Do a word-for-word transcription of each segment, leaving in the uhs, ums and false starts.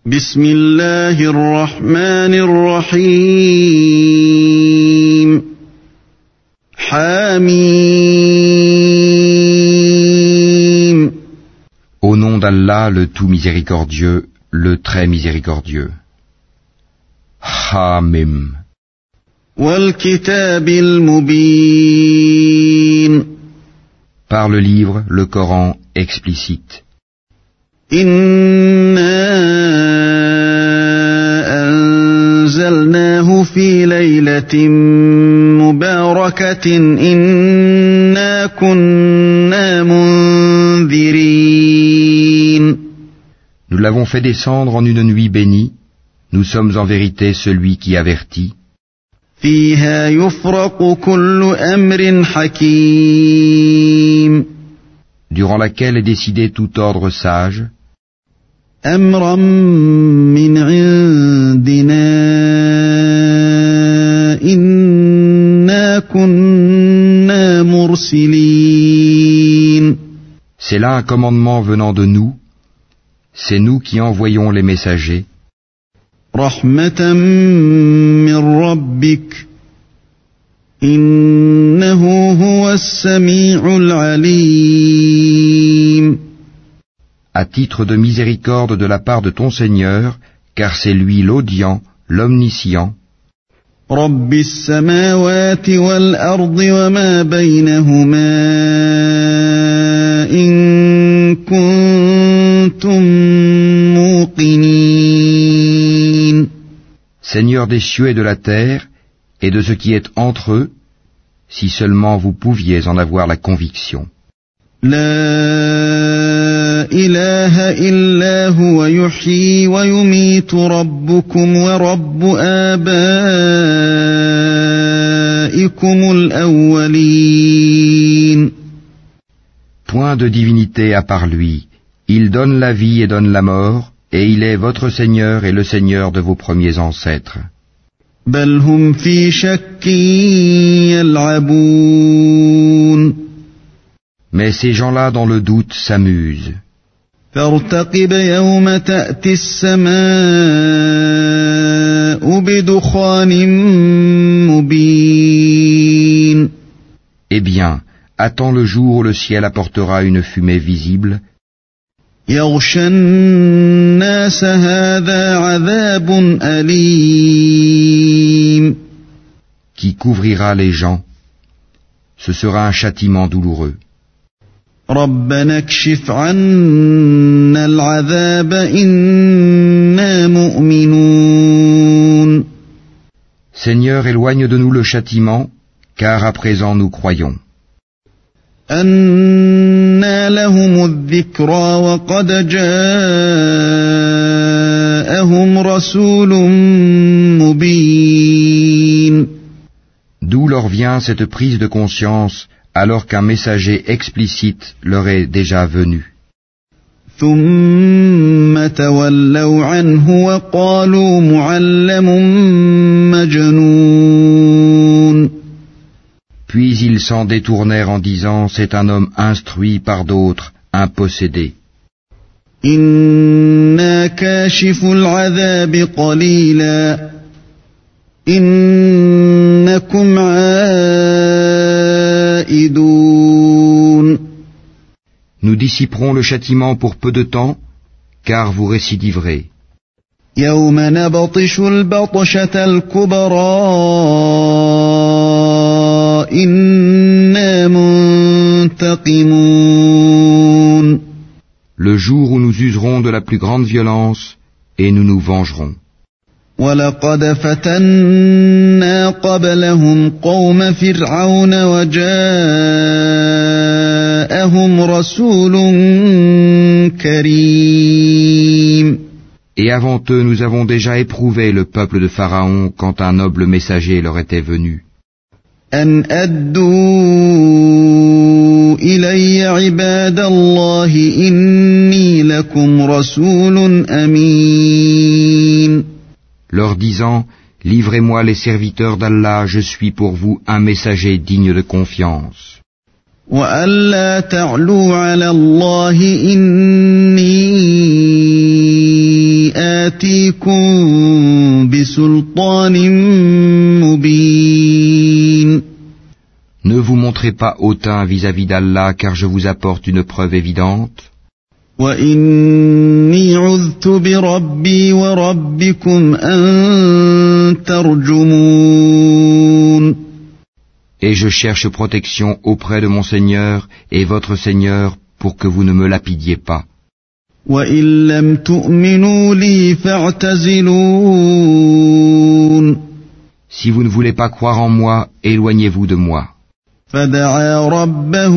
بسم الله الرحمن الرحيم حميم. Au nom d'Allah, le tout miséricordieux, le très miséricordieux. Hamim. والكتاب المبين. Par le livre, le Coran explicite. إنا أنزلناه في ليلة مباركة إنا كنا منذرين. Nous l'avons fait descendre en une nuit bénie. Nous sommes en vérité celui qui avertit. فيها يفرق كل أمر حكيم. Durant laquelle est décidé tout ordre sage. أمرا من عندنا إنا كنا مرسلين. C'est là un commandement venant de nous. C'est nous qui envoyons les messagers. رحمة من ربك إنه هو السميع العليم. À titre de miséricorde de la part de ton Seigneur, car c'est lui l'audient, l'omniscient. رب السماوات والأرض وما بينهما إن كنتم موقنين. Seigneur des cieux et de la terre, et de ce qui est entre eux, si seulement vous pouviez en avoir la conviction. لا إله إلا هو يحيي ويميت ربكم ورب آبائكم الأولين. Point de divinité à part lui. Il donne la vie et donne la mort, et il est votre Seigneur et le Seigneur de vos premiers ancêtres. بل هم في شك يلعبون. Mais ces gens-là dans le doute s'amusent. فارتقب يوم تأتي السماء بدخان مبين. Eh bien, attends le jour où le ciel apportera une fumée visible. يغشى الناس هذا عذاب أليم. Qui couvrira les gens. Ce sera un châtiment douloureux. ربنا اكشف عنا العذاب إنا مؤمنون. Seigneur, éloigne de nous le châtiment, car à présent nous croyons. أنى لهم الذكرى وقد جاءهم رسول مبين. D'où leur vient cette prise de conscience alors qu'un messager explicite leur est déjà venu. ثم تولوا عنه وقالوا معلم مجنون. Puis ils s'en détournèrent en disant, c'est un homme instruit par d'autres, un possédé. إنا كاشف العذاب قليلا إنكم عائدون. Nous dissiperons le châtiment pour peu de temps, car vous récidiverez. يوم نبطش البطشة الكبرى إنا منتقمون. Le jour où nous userons de la plus grande violence, et nous nous vengerons. ولقد فتنا قبلهم قوم فرعون وجاءهم رسول كريم. Et avant eux, nous avons déjà éprouvé le peuple de Pharaon quand un noble messager leur était venu. أن أدوا إلي عباد الله إني لكم رسول أمين. Leur disant, livrez-moi les serviteurs d'Allah, je suis pour vous un messager digne de confiance. وألا تعلوا على الله إني آتيكم بسلطان مبين. Ne vous montrez pas hautain vis-à-vis d'Allah, car je vous apporte une preuve évidente. وإني عذت بربي وربكم أن ترجمون. Et je cherche protection auprès de mon Seigneur et votre Seigneur pour que vous ne me lapidiez pas. وإن لم تؤمنوا لي فاعتزلون. Si vous ne voulez pas croire en moi, éloignez-vous de moi. فدعا ربه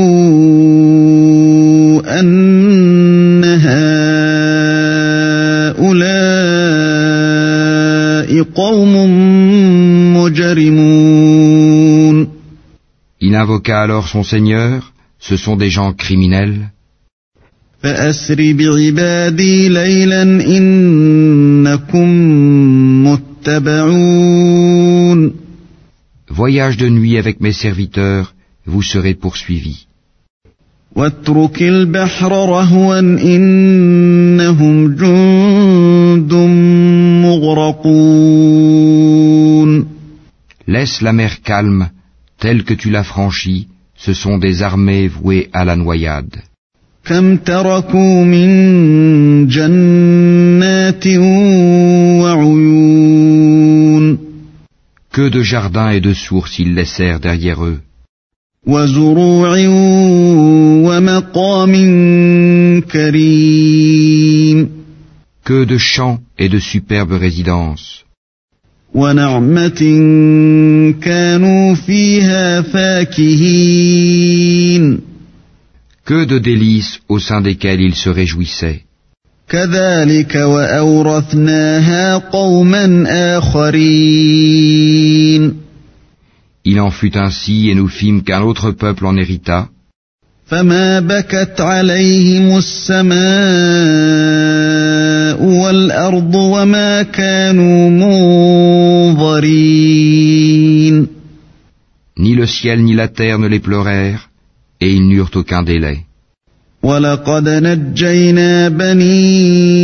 أن هؤلاء قوم مجرمون. Il invoqua alors son Seigneur, ce sont des gens criminels. فأسر بعبادي ليلا إنكم متبعون. Voyage de nuit avec mes serviteurs, vous serez poursuivis. واترك البحر رهوا إنهم جند مغرقون. Laisse la mer calme, telle que tu l'as franchie, ce sont des armées vouées à la noyade. كم تركوا من جنات وعيون. Que de jardins et de sources ils laissèrent derrière eux. وزروع ومقام كريم. Que de champs et de superbes résidences. ونعمة كانوا فيها فاكهين. Que de délices au sein desquels ils se réjouissaient. كذلك وأورثناها قوما آخرين. Il en fut ainsi et nous fîmes qu'un autre peuple en hérita. فما بكت عليهم السماء والأرض وما كانوا منظرين. Ni le ciel ni la terre ne les pleurèrent, et ils n'eurent aucun délai. وَلَقَدْ نَجَّيْنَا بَنِي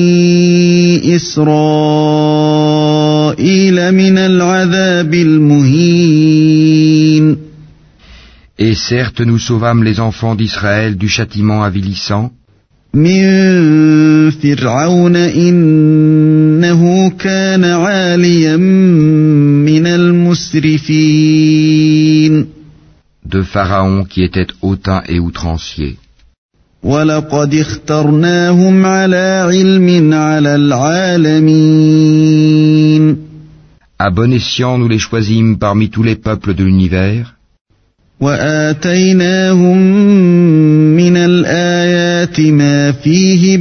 إِسْرَائِيلَ مِنَ الْعَذَابِ الْمُهِينِ. Et certes, nous sauvâmes les enfants d'Israël du châtiment avilissant. مِن فِرْعَوْنَ إِنَّهُ كَانَ عَالِيًا مِنَ الْمُسْرِفِينَ. De Pharaon qui était hautain et outrancier. وَلَقَدِ اخْتَرْنَاهُمْ عَلَى عِلْمٍ عَلَى الْعَالَمِينَ. À bon escient, nous les choisîmes parmi tous les peuples de l'univers. وَآتَيْنَاهُمْ مِنَ الْآيَاتِ مَا فِيهِ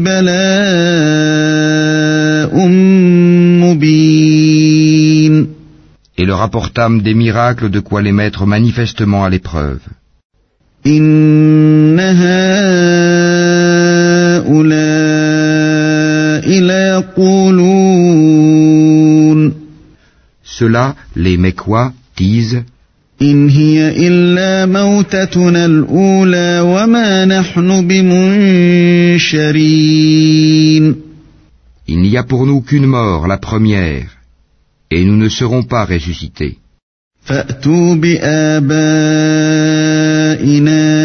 بَلَاءٌ مُبِينٌ. Et leur apportâmes des miracles de quoi les mettre manifestement à l'épreuve. إِنَّ هَؤُلَاءِ لَيَقُولُونَ. Ceux-là, les Mécois, disent: إِنْ هِيَ إِلَّا مَوْتَتُنَا الْأُولَى وَمَا نَحْنُ بِمُنشَرِينَ. Il n'y a pour nous qu'une mort, la première, et nous ne serons pas ressuscités. فَأْتُوا بِآبَائِنَا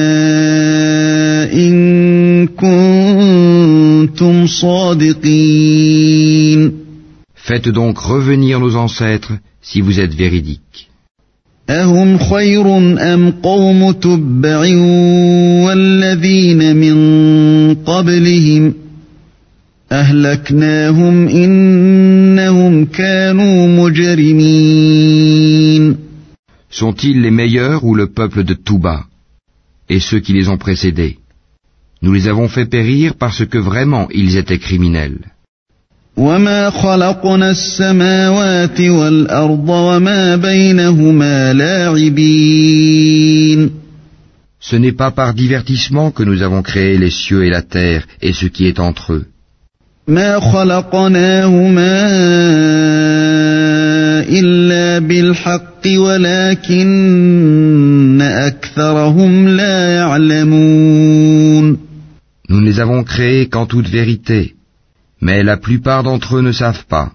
إِن كُنتُمْ صَادِقِينَ. Faites donc revenir nos ancêtres si vous êtes véridiques. أَهُمْ خَيْرٌ أَمْ قَوْمُ تُبَّعٍ وَالَّذِينَ مِن قَبْلِهِمْ أَهْلَكْنَاهُمْ إِنَّهُمْ كَانُوا مُجْرِمِينَ. Sont-ils les meilleurs ou le peuple de Touba et ceux qui les ont précédés? Nous les avons fait périr parce que vraiment ils étaient criminels. وَمَا خَلَقْنَا السَّمَاوَاتِ وَالْأَرْضَ وَمَا بَيْنَهُمَا لَاعِبِينَ. Ce n'est pas par divertissement que nous avons créé les cieux et la terre et ce qui est entre eux. مَا خَلَقْنَاهُمَا إِلَّا بِالْحَقِّ وَلَكِنَّ أَكْثَرَهُمْ لَا يَعْلَمُونَ. Nous ne les avons créés qu'en toute vérité, Mais la plupart d'entre eux ne savent pas.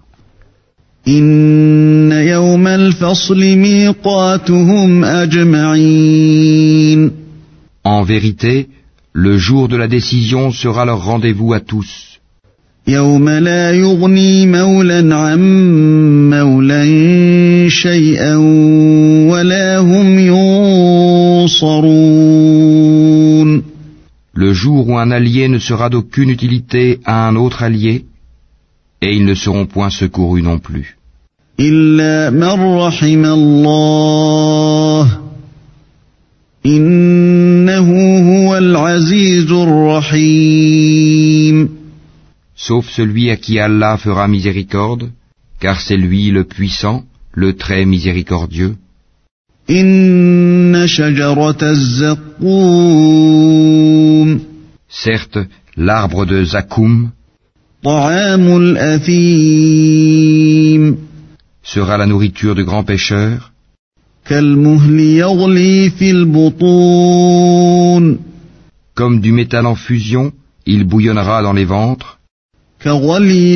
إن يوم الفصل ميقاتهم أجمعين. En vérité, le jour de la décision sera leur rendez-vous à tous. يوم لا يغني مولى عن مولى شيئا ولا هم ينصرون. Le jour où un allié ne sera d'aucune utilité à un autre allié, et ils ne seront point secourus non plus. إلا من رحم الله إنه هو العزيز الرحيم. Sauf celui à qui Allah fera miséricorde, car c'est lui le puissant, le très miséricordieux. إن شجرة الزقوم. Certes, l'arbre de Zakoum طعام الأثيم. sera la nourriture de grands pécheurs, كالمهل يغلي في البطون. comme du métal en fusion, il bouillonnera dans les ventres, كغلي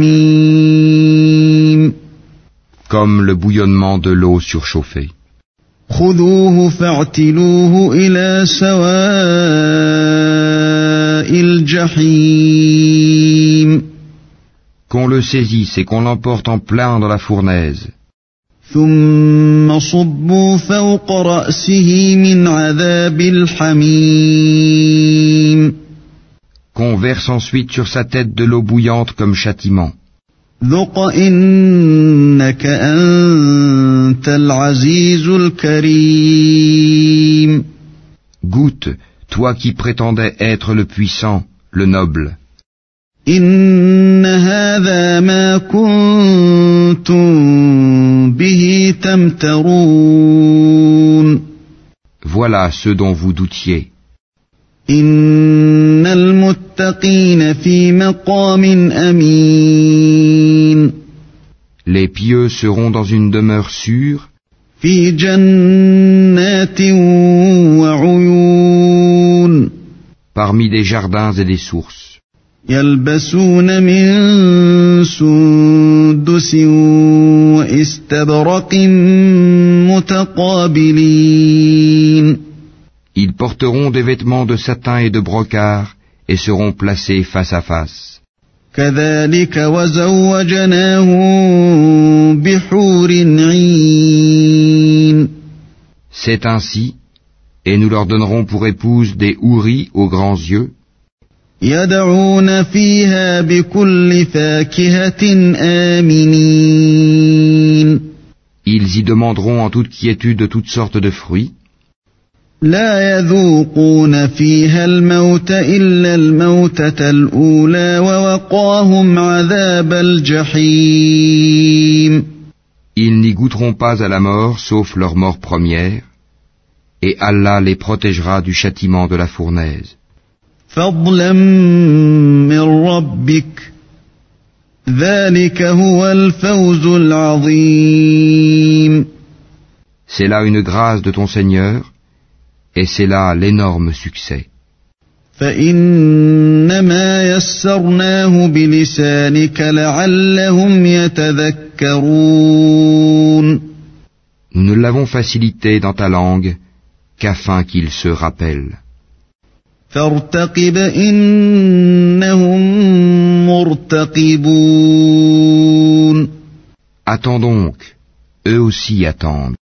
الحميم. comme le bouillonnement de l'eau surchauffée. خذوه فاعتلوه إلى سواء الجحيم. Qu'on le saisisse et qu'on l'emporte en plein dans la fournaise. ثم صبوا فوق رأسه من عذاب الحميم. Qu'on verse ensuite sur sa tête de l'eau bouillante comme châtiment. ذق إنك أنت العزيز الكريم. Goûte, toi qui prétendais être le puissant, le noble. إن هذا ما كنتم به تمترون. Voilà ceux dont vous doutiez. إن المتقين في مقام أمين. Les pieux seront dans une demeure sûre, في جنات وعيون. parmi des jardins et des sources. يلبسون من سندس واستبرق متقابلين. Ils porteront des vêtements de satin et de brocart et seront placés face à face. كذلك وزوجناهم بحور عين. C'est ainsi, et nous leur donnerons pour épouse des houris aux grands yeux, يدعون فيها بكل فاكهة آمنين. ils y demanderont en toute quiétude de toutes sortes de fruits. لا يذوقون فيها الموت إلا الموتة الأولى ووقاهم عذاب الجحيم. Ils n'y goûteront pas à la mort sauf leur mort première, et Allah les protégera du châtiment de la fournaise. فضلا من ربك ذلك هو الفوز العظيم. C'est là une grâce de ton Seigneur, et c'est là l'énorme succès. فإنما يسرناه بلسانك لعلهم يتذكرون. Nous ne l'avons facilité dans ta langue qu'afin qu'ils se rappellent. فارتقب إنهم مرتقبون. Attends donc, eux aussi attendent.